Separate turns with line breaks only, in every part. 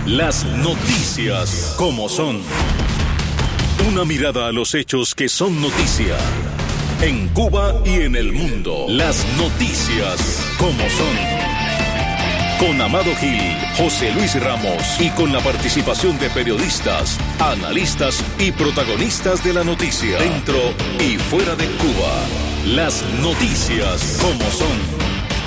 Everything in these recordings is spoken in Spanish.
Las noticias como son. Una mirada a los hechos que son noticia. En Cuba y en el mundo. Las noticias como son. Con Amado Gil, José Luis Ramos y con la participación de periodistas, analistas y protagonistas de la noticia. Dentro y fuera de Cuba. Las noticias como son.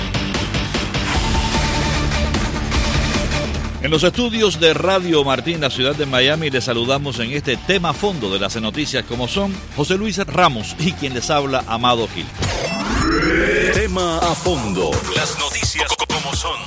En los estudios de Radio Martín, la ciudad de Miami, les saludamos en este tema a fondo de las noticias como son José Luis Ramos y quien les habla, Amado Gil.
Tema a fondo. Las noticias como son.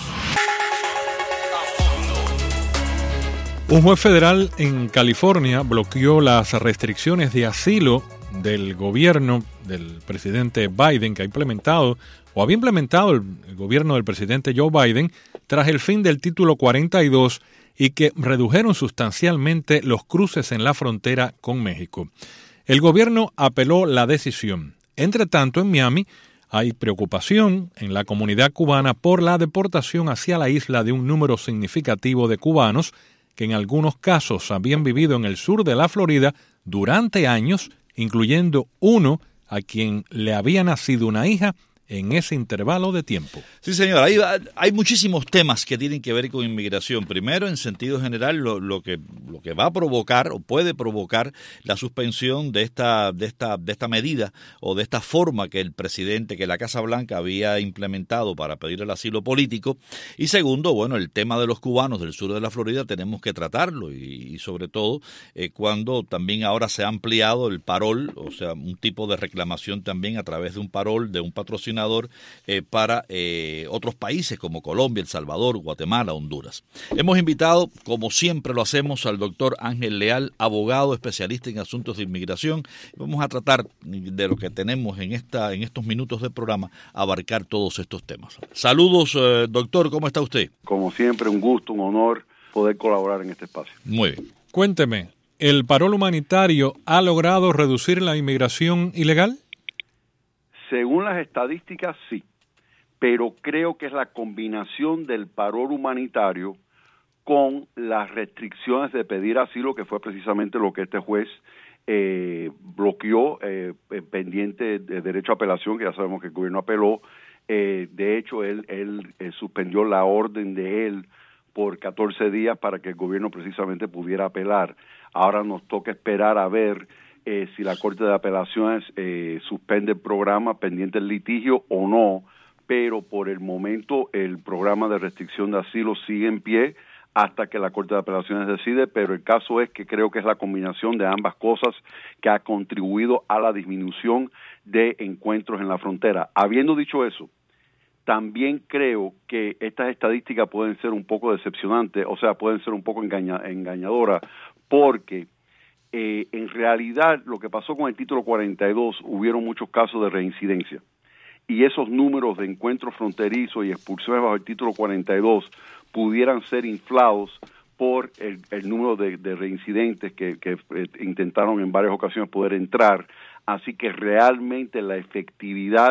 Un juez federal en California bloqueó las restricciones de asilo del gobierno del presidente Biden que había implementado el gobierno del presidente Joe Biden tras el fin del título 42 y que redujeron sustancialmente los cruces en la frontera con México. El gobierno apeló la decisión. Entre tanto, en Miami hay preocupación en la comunidad cubana por la deportación hacia la isla de un número significativo de cubanos que en algunos casos habían vivido en el sur de la Florida durante años, incluyendo uno a quien le había nacido una hija en ese intervalo de tiempo.
Sí, señor, hay muchísimos temas que tienen que ver con inmigración. Primero, en sentido general, lo que va a provocar o puede provocar la suspensión de esta medida o de esta forma que la Casa Blanca había implementado para pedir el asilo político. Y segundo, bueno, el tema de los cubanos del sur de la Florida tenemos que tratarlo y sobre todo cuando también ahora se ha ampliado el parol, o sea, un tipo de reclamación también a través de un parol, de un patrocinador para otros países como Colombia, El Salvador, Guatemala, Honduras. Hemos invitado, como siempre lo hacemos, al doctor Ángel Leal, abogado especialista en asuntos de inmigración. Vamos a tratar de lo que tenemos en estos minutos de programa, abarcar todos estos temas. Saludos, doctor, ¿cómo está usted?
Como siempre, un gusto, un honor poder colaborar en este espacio.
Muy bien. Cuénteme, ¿el parol humanitario ha logrado reducir la inmigración ilegal?
Según las estadísticas, sí, pero creo que es la combinación del parol humanitario con las restricciones de pedir asilo, que fue precisamente lo que este juez bloqueó pendiente de derecho a apelación, que ya sabemos que el gobierno apeló. De hecho, él suspendió la orden de él por 14 días para que el gobierno precisamente pudiera apelar. Ahora nos toca esperar a ver si la Corte de Apelaciones suspende el programa pendiente del litigio o no, pero por el momento el programa de restricción de asilo sigue en pie hasta que la Corte de Apelaciones decide, pero el caso es que creo que es la combinación de ambas cosas que ha contribuido a la disminución de encuentros en la frontera. Habiendo dicho eso, también creo que estas estadísticas pueden ser un poco decepcionantes, o sea, pueden ser un poco engañadoras, porque en realidad lo que pasó con el título 42, hubieron muchos casos de reincidencia y esos números de encuentros fronterizos y expulsiones bajo el título 42 pudieran ser inflados por el número de reincidentes que intentaron en varias ocasiones poder entrar, así que realmente la efectividad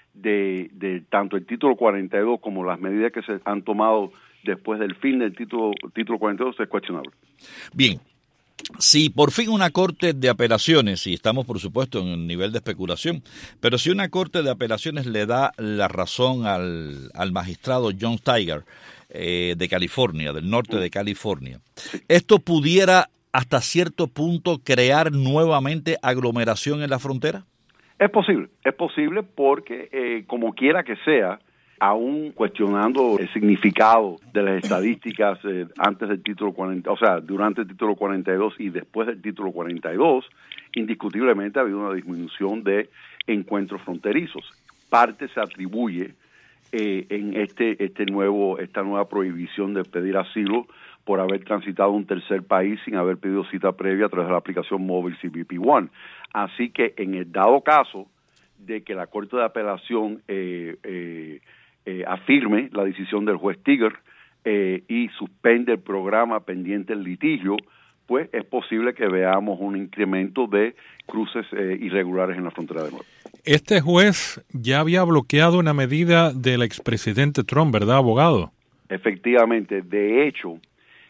de tanto el título 42 como las medidas que se han tomado después del fin del título 42 es cuestionable.
Bien. Si por fin una corte de apelaciones, y estamos por supuesto en un nivel de especulación, pero si una corte de apelaciones le da la razón al magistrado Jon Steiger de California, del norte de California, ¿esto pudiera hasta cierto punto crear nuevamente aglomeración en la frontera?
Es posible porque como quiera que sea, aún cuestionando el significado de las estadísticas antes del título 40, o sea, durante el título 42 y después del título 42, indiscutiblemente ha habido una disminución de encuentros fronterizos. Parte se atribuye en esta nueva prohibición de pedir asilo por haber transitado un tercer país sin haber pedido cita previa a través de la aplicación móvil CBP One. Así que en el dado caso de que la Corte de Apelación afirme la decisión del juez Steiger y suspende el programa pendiente del litigio, pues es posible que veamos un incremento de cruces irregulares en la frontera de nuevo.
Este juez ya había bloqueado una medida del expresidente Trump, ¿verdad, abogado?
Efectivamente. De hecho,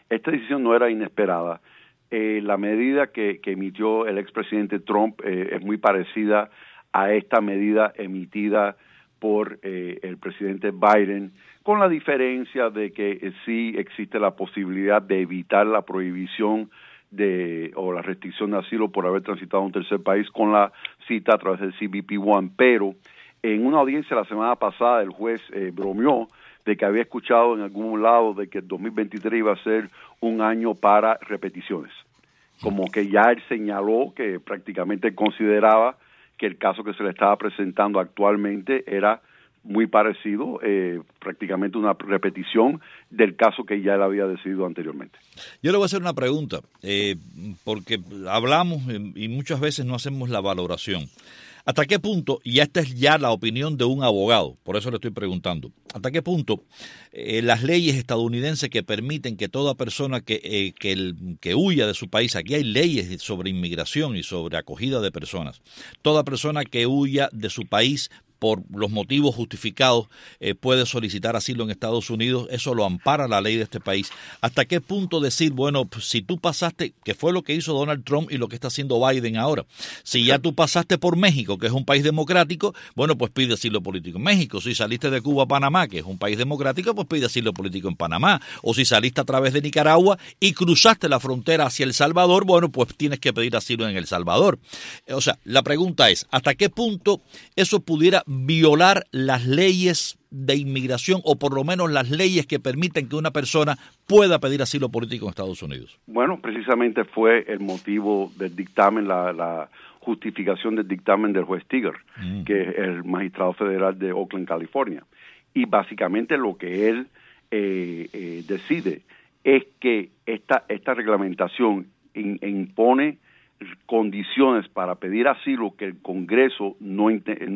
esta decisión no era inesperada. La medida que emitió el expresidente Trump es muy parecida a esta medida emitida por el presidente Biden, con la diferencia de que sí existe la posibilidad de evitar la prohibición o la restricción de asilo por haber transitado a un tercer país con la cita a través del CBP-1, pero en una audiencia la semana pasada el juez bromeó de que había escuchado en algún lado de que el 2023 iba a ser un año para repeticiones, como que ya él señaló que prácticamente consideraba que el caso que se le estaba presentando actualmente era muy parecido, prácticamente una repetición del caso que ya él había decidido anteriormente.
Yo le voy a hacer una pregunta, porque hablamos y muchas veces no hacemos la valoración. ¿Hasta qué punto, y esta es ya la opinión de un abogado, por eso le estoy preguntando, hasta qué punto las leyes estadounidenses que permiten que toda persona que huya de su país, aquí hay leyes sobre inmigración y sobre acogida de personas, toda persona que huya de su país por los motivos justificados puede solicitar asilo en Estados Unidos, eso lo ampara la ley de este país. ¿Hasta qué punto decir, bueno, pues, si tú pasaste, que fue lo que hizo Donald Trump y lo que está haciendo Biden ahora, si ya tú pasaste por México, que es un país democrático, bueno, pues pide asilo político en México. Si saliste de Cuba a Panamá, que es un país democrático, pues pide asilo político en Panamá. O si saliste a través de Nicaragua y cruzaste la frontera hacia El Salvador, bueno, pues tienes que pedir asilo en El Salvador. O sea, la pregunta es, ¿hasta qué punto eso pudiera violar las leyes de inmigración o por lo menos las leyes que permiten que una persona pueda pedir asilo político en Estados Unidos?
Bueno, precisamente fue el motivo del dictamen, la justificación del dictamen del juez Tiger, que es el magistrado federal de Oakland, California. Y básicamente lo que él decide es que esta reglamentación impone condiciones para pedir asilo que el Congreso no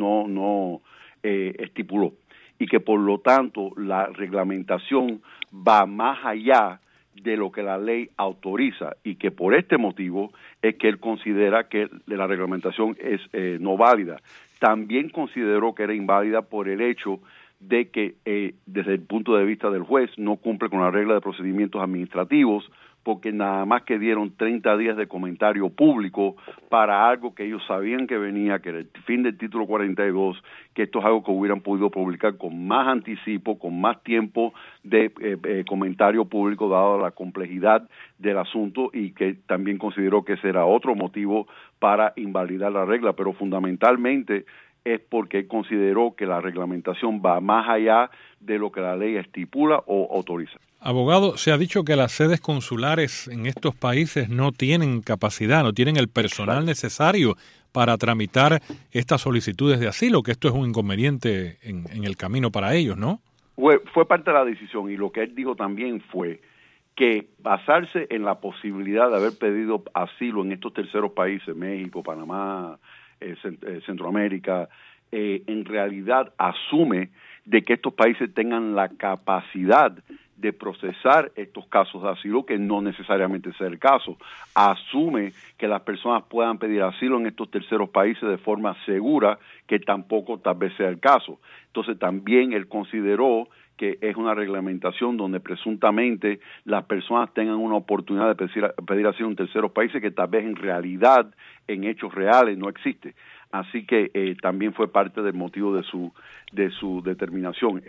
estipuló, y que por lo tanto la reglamentación va más allá de lo que la ley autoriza, y que por este motivo es que él considera que la reglamentación es no válida. También consideró que era inválida por el hecho de que desde el punto de vista del juez no cumple con la regla de procedimientos administrativos, porque nada más que dieron 30 días de comentario público para algo que ellos sabían que venía, que era el fin del título 42, que esto es algo que hubieran podido publicar con más anticipo, con más tiempo de comentario público, dado la complejidad del asunto, y que también consideró que ese era otro motivo para invalidar la regla, pero fundamentalmente es porque consideró que la reglamentación va más allá de lo que la ley estipula o autoriza.
Abogado, se ha dicho que las sedes consulares en estos países no tienen capacidad, no tienen el personal necesario para tramitar estas solicitudes de asilo, que esto es un inconveniente en el camino para ellos, ¿no?
Fue parte de la decisión, y lo que él dijo también fue que basarse en la posibilidad de haber pedido asilo en estos terceros países, México, Panamá, Centroamérica, en realidad asume de que estos países tengan la capacidad de procesar estos casos de asilo, que no necesariamente sea el caso. Asume que las personas puedan pedir asilo en estos terceros países de forma segura, que tampoco tal vez sea el caso. Entonces también él consideró que es una reglamentación donde presuntamente las personas tengan una oportunidad de pedir asilo en terceros países que tal vez en realidad, en hechos reales, no existe. Así que también fue parte del motivo de su determinación.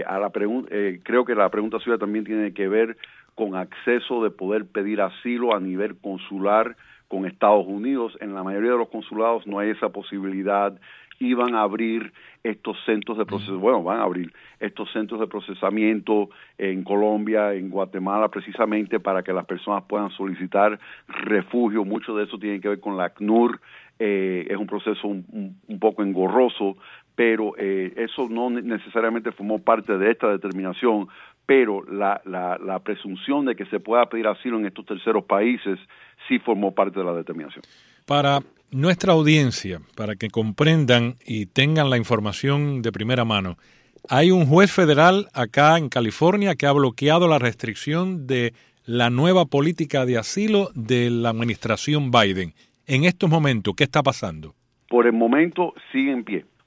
Creo que la pregunta suya también tiene que ver con acceso de poder pedir asilo a nivel consular con Estados Unidos. En la mayoría de los consulados no hay esa posibilidad. Iban a abrir estos centros de van a abrir estos centros de procesamiento en Colombia, en Guatemala, precisamente para que las personas puedan solicitar refugio. Mucho de eso tiene que ver con la ACNUR. Es un proceso un poco engorroso, pero eso no necesariamente formó parte de esta determinación, pero la presunción de que se pueda pedir asilo en estos terceros países sí formó parte de la determinación.
Para nuestra audiencia, para que comprendan y tengan la información de primera mano, hay un juez federal acá en California que ha bloqueado la restricción de la nueva política de asilo de la administración Biden. En estos momentos, ¿qué está pasando?
Por el momento sigue en pie.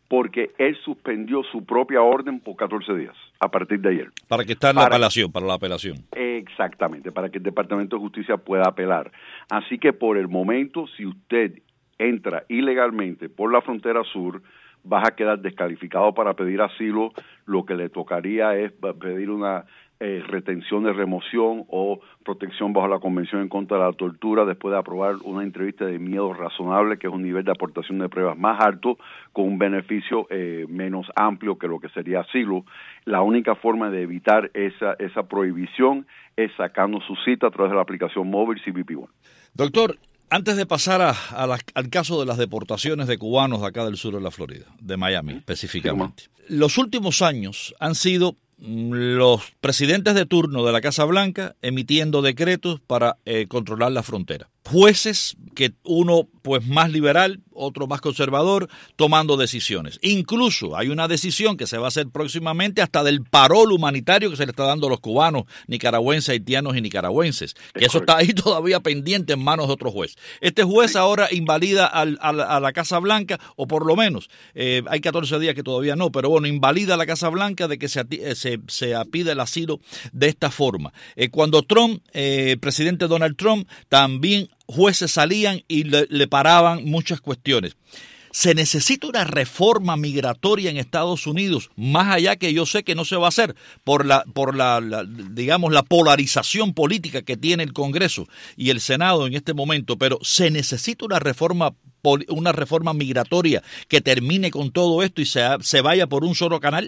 porque él suspendió su propia orden por 14 días, a partir de ayer.
Para que está en la apelación, para la apelación.
Exactamente, para que el Departamento de Justicia pueda apelar. Así que por el momento, si usted entra ilegalmente por la frontera sur, vas a quedar descalificado para pedir asilo. Lo que le tocaría es pedir una retención de remoción o protección bajo la Convención en contra de la tortura después de aprobar una entrevista de miedo razonable, que es un nivel de aportación de pruebas más alto con un beneficio menos amplio que lo que sería asilo. La única forma de evitar esa prohibición es sacando su cita a través de la aplicación móvil CBP One.
Doctor, antes de pasar al caso de las deportaciones de cubanos de acá del sur de la Florida, de Miami específicamente, los últimos años han sido los presidentes de turno de la Casa Blanca emitiendo decretos para controlar la frontera. Jueces, que uno pues más liberal, otro más conservador, tomando decisiones. Incluso hay una decisión que se va a hacer próximamente hasta del parol humanitario que se le está dando a los cubanos, nicaragüenses, haitianos y nicaragüenses. Que eso está ahí todavía pendiente en manos de otro juez. Este juez ahora invalida a la Casa Blanca, o por lo menos, hay 14 días que todavía no, pero bueno, invalida a la Casa Blanca de que se pida el asilo de esta forma. Cuando Trump, presidente Donald Trump, también jueces salían y le paraban muchas cuestiones. Se necesita una reforma migratoria en Estados Unidos, más allá que yo sé que no se va a hacer por la digamos, la polarización política que tiene el Congreso y el Senado en este momento, pero se necesita una reforma migratoria que termine con todo esto y se vaya por un solo canal.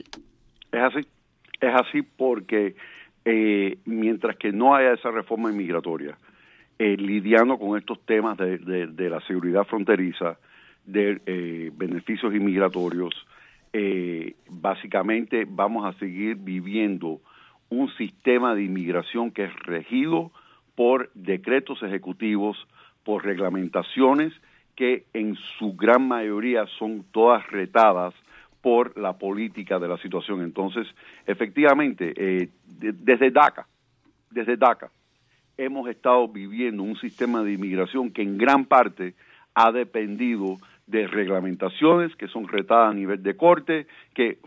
Es así porque mientras que no haya esa reforma migratoria, lidiando con estos temas de la seguridad fronteriza, de beneficios inmigratorios, básicamente vamos a seguir viviendo un sistema de inmigración que es regido por decretos ejecutivos, por reglamentaciones que en su gran mayoría son todas retadas por la política de la situación. Entonces, efectivamente, desde DACA, hemos estado viviendo un sistema de inmigración que en gran parte ha dependido de reglamentaciones que son retadas a nivel de corte, que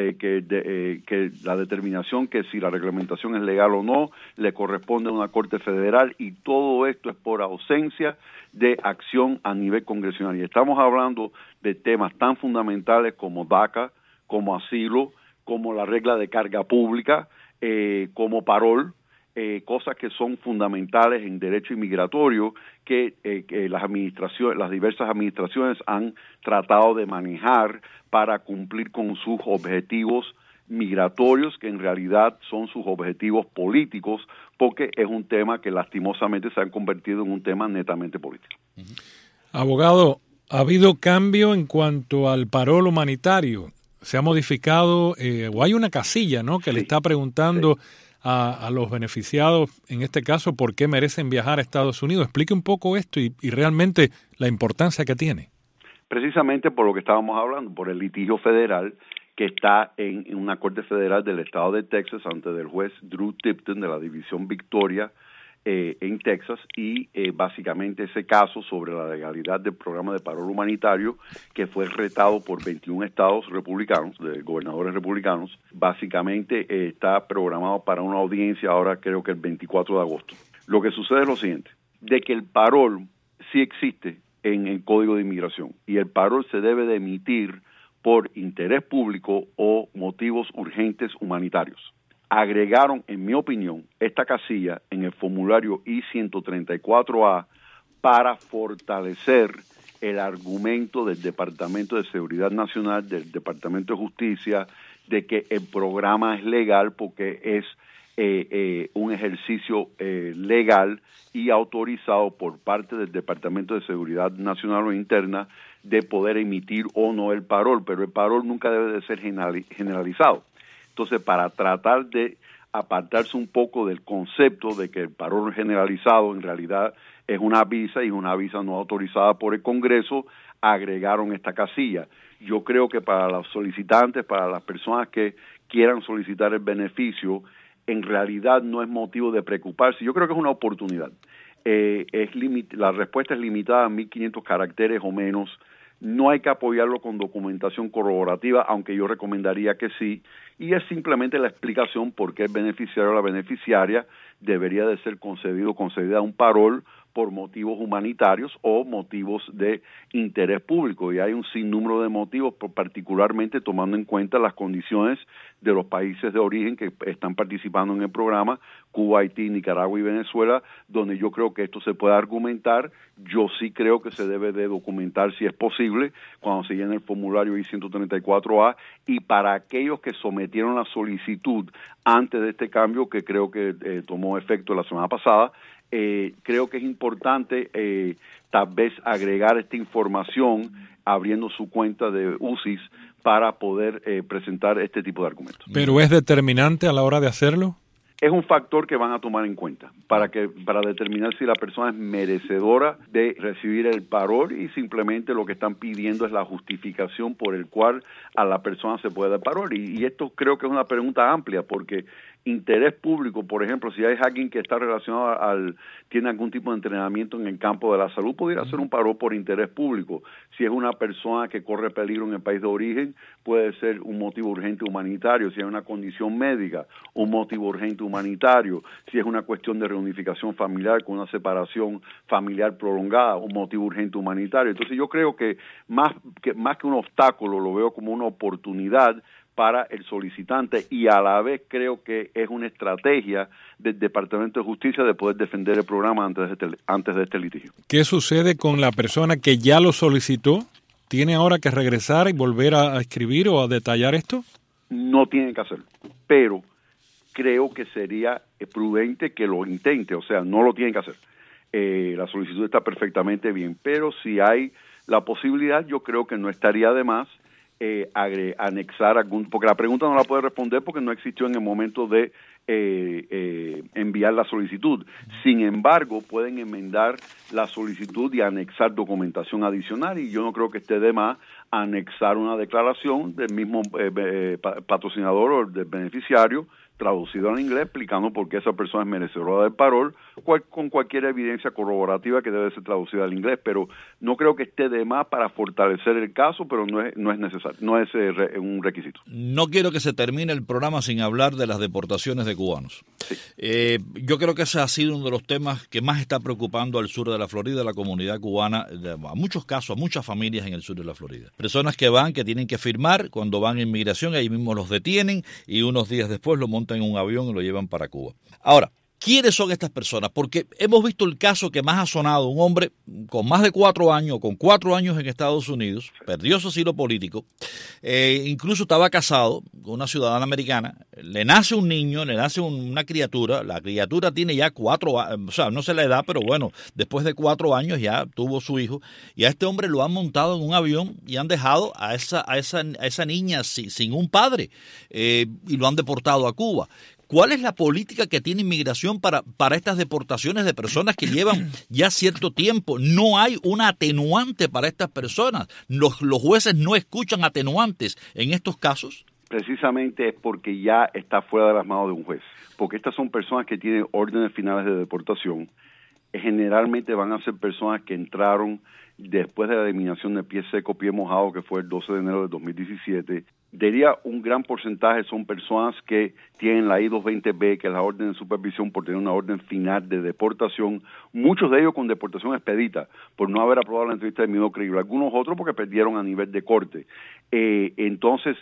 la determinación que si la reglamentación es legal o no le corresponde a una corte federal, y todo esto es por ausencia de acción a nivel congresional. Y estamos hablando de temas tan fundamentales como DACA, como asilo, como la regla de carga pública, como parol, cosas que son fundamentales en derecho inmigratorio que las diversas administraciones han tratado de manejar para cumplir con sus objetivos migratorios, que en realidad son sus objetivos políticos, porque es un tema que lastimosamente se han convertido en un tema netamente político.
Abogado, ¿ha habido cambio en cuanto al parol humanitario? ¿Se ha modificado o hay una casilla, ¿no?, que le está preguntando a los beneficiados, en este caso, por qué merecen viajar a Estados Unidos? Explique un poco esto y realmente la importancia que tiene.
Precisamente por lo que estábamos hablando, por el litigio federal que está en una corte federal del estado de Texas ante el juez Drew Tipton de la División Victoria en Texas, y básicamente ese caso sobre la legalidad del programa de parol humanitario, que fue retado por 21 estados republicanos, de gobernadores republicanos, básicamente está programado para una audiencia ahora, creo que el 24 de agosto. Lo que sucede es lo siguiente, de que el parol sí existe en el Código de Inmigración, y el parol se debe de emitir por interés público o motivos urgentes humanitarios. Agregaron, en mi opinión, esta casilla en el formulario I-134A para fortalecer el argumento del Departamento de Seguridad Nacional, del Departamento de Justicia, de que el programa es legal porque es un ejercicio legal y autorizado por parte del Departamento de Seguridad Nacional o Interna de poder emitir o no el parol, pero el parol nunca debe de ser generalizado. Entonces, para tratar de apartarse un poco del concepto de que el parol generalizado en realidad es una visa y una visa no autorizada por el Congreso, agregaron esta casilla. Yo creo que para los solicitantes, para las personas que quieran solicitar el beneficio, en realidad no es motivo de preocuparse. Yo creo que es una oportunidad. La respuesta es limitada a 1.500 caracteres o menos no hay que apoyarlo con documentación corroborativa, aunque yo recomendaría que sí, y es simplemente la explicación por qué el beneficiario o la beneficiaria debería de ser concedida un parol por motivos humanitarios o motivos de interés público, y hay un sinnúmero de motivos, particularmente tomando en cuenta las condiciones de los países de origen que están participando en el programa, Cuba, Haití, Nicaragua y Venezuela, donde yo creo que esto se puede argumentar. Yo sí creo que se debe de documentar si es posible cuando se llena el formulario I-134A, y para aquellos que sometieron la solicitud antes de este cambio, que creo que tomó efecto la semana pasada, creo que es importante tal vez agregar esta información abriendo su cuenta de UCIS para poder presentar este tipo de argumentos.
¿Pero es determinante a la hora de hacerlo?
Es un factor que van a tomar en cuenta para determinar si la persona es merecedora de recibir el parol, y simplemente lo que están pidiendo es la justificación por el cual a la persona se puede dar parol. Y esto creo que es una pregunta amplia, porque interés público, por ejemplo, si hay alguien que está relacionado tiene algún tipo de entrenamiento en el campo de la salud, pudiera hacer un parol por interés público. Si es una persona que corre peligro en el país de origen, puede ser un motivo urgente humanitario. Si hay una condición médica, un motivo urgente humanitario. Si es una cuestión de reunificación familiar con una separación familiar prolongada, un motivo urgente humanitario. Entonces yo creo que más que un obstáculo, lo veo como una oportunidad para el solicitante, y a la vez creo que es una estrategia del Departamento de Justicia de poder defender el programa antes de este litigio.
¿Qué sucede con la persona que ya lo solicitó? ¿Tiene ahora que regresar y volver a escribir o a detallar esto?
No tiene que hacerlo, pero creo que sería prudente que lo intente, o sea, no lo tienen que hacer. La solicitud está perfectamente bien, pero si hay la posibilidad, yo creo que no estaría de más anexar porque la pregunta no la puede responder porque no existió en el momento de enviar la solicitud. Sin embargo, pueden enmendar la solicitud y anexar documentación adicional, y yo no creo que esté de más anexar una declaración del mismo patrocinador o del beneficiario, traducido al inglés, explicando por qué esa persona es merecedora del parol, con cualquier evidencia corroborativa que debe ser traducida al inglés. Pero no creo que esté de más para fortalecer el caso, pero no es necesario, no es un requisito.
No quiero que se termine el programa sin hablar de las deportaciones de cubanos. Sí. Yo creo que ese ha sido uno de los temas que más está preocupando al sur de la Florida, la comunidad cubana, a muchos casos, a muchas familias en el sur de la Florida. Personas que tienen que firmar, cuando van a inmigración, ahí mismo los detienen y unos días después lo montan en un avión y lo llevan para Cuba. Ahora, ¿quiénes son estas personas? Porque hemos visto el caso que más ha sonado, un hombre con más de 4 años, con 4 años en Estados Unidos, perdió su asilo político, incluso estaba casado con una ciudadana americana, le nace un niño, le nace una criatura, la criatura tiene ya 4 años, o sea, no sé la edad, pero bueno, después de 4 años ya tuvo su hijo, y a este hombre lo han montado en un avión y han dejado a esa niña sin un padre, y lo han deportado a Cuba. ¿Cuál es la política que tiene inmigración para estas deportaciones de personas que llevan ya cierto tiempo? No hay una atenuante para estas personas. ¿Los jueces no escuchan atenuantes en estos casos?
Precisamente es porque ya está fuera de las manos de un juez. Porque estas son personas que tienen órdenes finales de deportación. Generalmente van a ser personas que entraron después de la eliminación de pie seco, pie mojado, que fue el 12 de enero de 2017. Diría un gran porcentaje son personas que tienen la I-220B, que es la orden de supervisión por tener una orden final de deportación, muchos de ellos con deportación expedita, por no haber aprobado la entrevista de miedo creíble, algunos otros porque perdieron a nivel de corte. Entonces,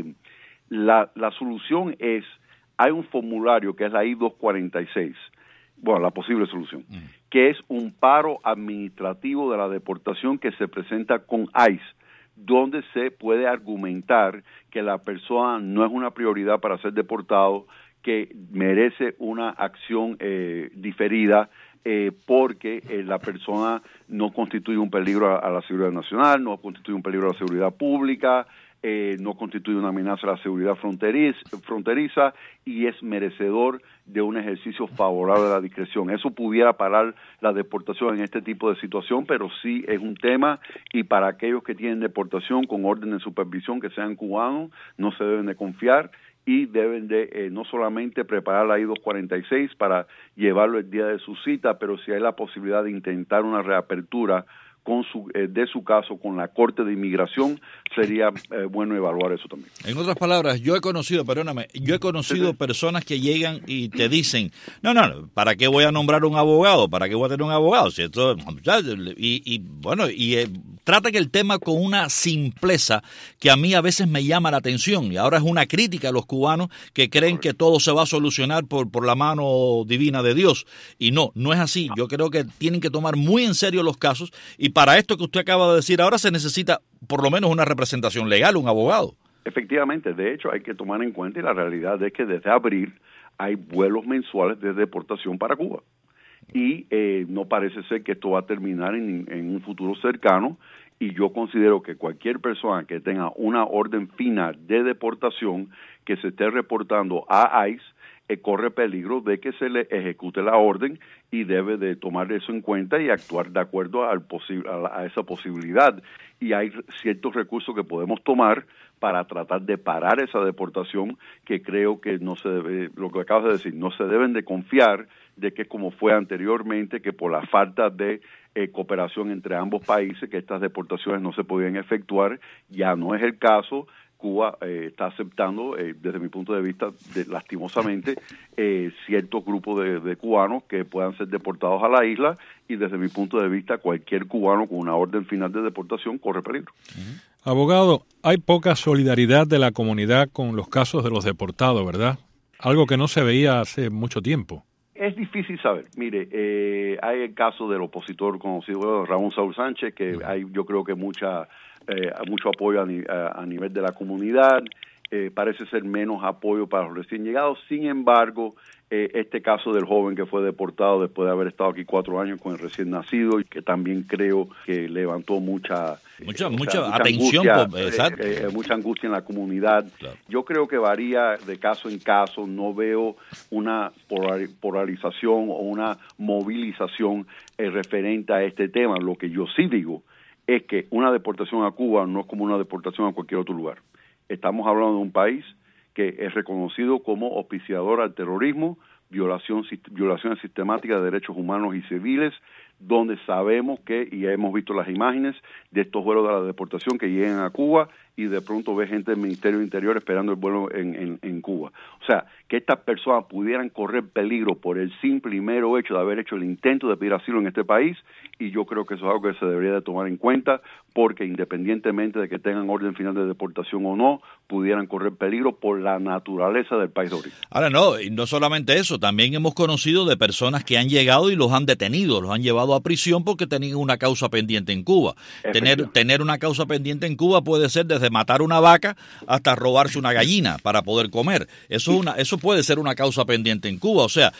la solución es, hay un formulario que es la I-246, bueno, la posible solución, que es un paro administrativo de la deportación que se presenta con ICE, donde se puede argumentar que la persona no es una prioridad para ser deportado, que merece una acción diferida porque la persona no constituye un peligro a la seguridad nacional, no constituye un peligro a la seguridad pública, no constituye una amenaza a la seguridad fronteriza y es merecedor de un ejercicio favorable a la discreción. Eso pudiera parar la deportación en este tipo de situación, pero sí es un tema, y para aquellos que tienen deportación con orden de supervisión que sean cubanos, no se deben de confiar y deben de no solamente preparar la I-246 para llevarlo el día de su cita, pero si hay la posibilidad de intentar una reapertura de su caso con la Corte de Inmigración, sería bueno evaluar eso también.
En otras palabras, yo he conocido personas que llegan y te dicen, no, ¿para qué voy a nombrar un abogado? ¿Para qué voy a tener un abogado? Si esto, tratan el tema con una simpleza que a mí a veces me llama la atención, y ahora es una crítica a los cubanos que creen que todo se va a solucionar por la mano divina de Dios, y no es así. Yo creo que tienen que tomar muy en serio los casos, y para esto que usted acaba de decir ahora se necesita por lo menos una representación legal, un abogado.
Efectivamente, de hecho hay que tomar en cuenta, y la realidad es que desde abril hay vuelos mensuales de deportación para Cuba, y no parece ser que esto va a terminar en un futuro cercano, y yo considero que cualquier persona que tenga una orden final de deportación que se esté reportando a ICE corre peligro de que se le ejecute la orden, y debe de tomar eso en cuenta y actuar de acuerdo a esa posibilidad. Y hay ciertos recursos que podemos tomar para tratar de parar esa deportación, que creo que no se debe, lo que acabas de decir, no se deben de confiar de que como fue anteriormente, que por la falta de cooperación entre ambos países, que estas deportaciones no se podían efectuar. Ya no es el caso. Cuba está aceptando, desde mi punto de vista, lastimosamente, ciertos grupos de cubanos que puedan ser deportados a la isla, y desde mi punto de vista cualquier cubano con una orden final de deportación corre peligro.
Abogado, hay poca solidaridad de la comunidad con los casos de los deportados, ¿verdad? Algo que no se veía hace mucho tiempo.
Es difícil saber. Mire, hay el caso del opositor conocido, Ramón Saúl Sánchez, que hay, yo creo que mucho apoyo a nivel de la comunidad. Parece ser menos apoyo para los recién llegados. Sin embargo, este caso del joven que fue deportado después de haber estado aquí 4 años con el recién nacido, y que también creo que levantó mucha
atención,
mucha angustia en la comunidad.
Claro.
Yo creo que varía de caso en caso. No veo una polarización o una movilización referente a este tema. Lo que yo sí digo es que una deportación a Cuba no es como una deportación a cualquier otro lugar. Estamos hablando de un país que es reconocido como auspiciador al terrorismo, violaciones sistemáticas de derechos humanos y civiles, donde sabemos que, y hemos visto las imágenes de estos vuelos de la deportación que llegan a Cuba, y de pronto ve gente del Ministerio del Interior esperando el vuelo en Cuba. O sea, que estas personas pudieran correr peligro por el simple y mero hecho de haber hecho el intento de pedir asilo en este país, y yo creo que eso es algo que se debería de tomar en cuenta, porque independientemente de que tengan orden final de deportación o no, pudieran correr peligro por la naturaleza del país de origen.
Ahora y no solamente eso, también hemos conocido de personas que han llegado y los han detenido, los han llevado a prisión porque tenían una causa pendiente en Cuba. Tener una causa pendiente en Cuba puede ser desde matar una vaca hasta robarse una gallina para poder comer. Eso puede ser una causa pendiente en Cuba. O sea,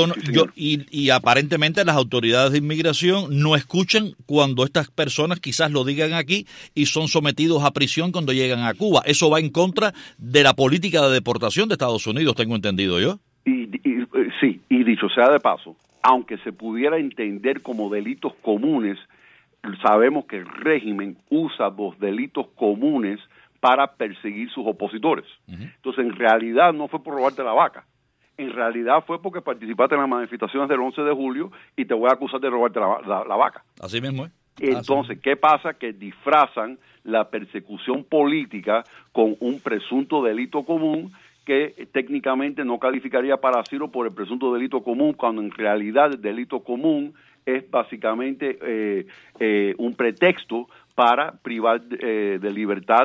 y aparentemente las autoridades de inmigración no escuchan cuando estas personas quizás lo digan aquí y son sometidos a prisión cuando llegan a Cuba. Eso va en contra de la política de deportación de Estados Unidos, tengo entendido yo.
Sí, y dicho sea de paso, aunque se pudiera entender como delitos comunes, sabemos que el régimen usa los delitos comunes para perseguir sus opositores. Entonces, en realidad no fue por robarte la vaca. En realidad fue porque participaste en las manifestaciones del 11 de julio y te voy a acusar de robarte la vaca.
Así mismo es.
Entonces, ¿qué pasa? Que disfrazan la persecución política con un presunto delito común que técnicamente no calificaría para asilo por el presunto delito común, cuando en realidad el delito común es básicamente un pretexto para privar de libertad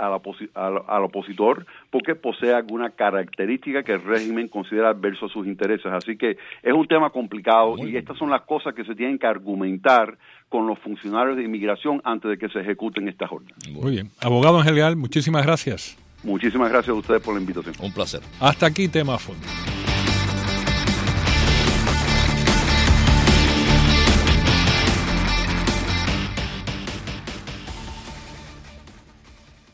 al opositor, porque posee alguna característica que el régimen considera adverso a sus intereses. Así que es un tema complicado, y estas son las cosas que se tienen que argumentar con los funcionarios de inmigración antes de que se ejecuten estas órdenes.
Muy bien. Abogado Ángel Leal, muchísimas gracias.
Muchísimas gracias a ustedes por la invitación.
Un placer.
Hasta aquí Tema a Fondo.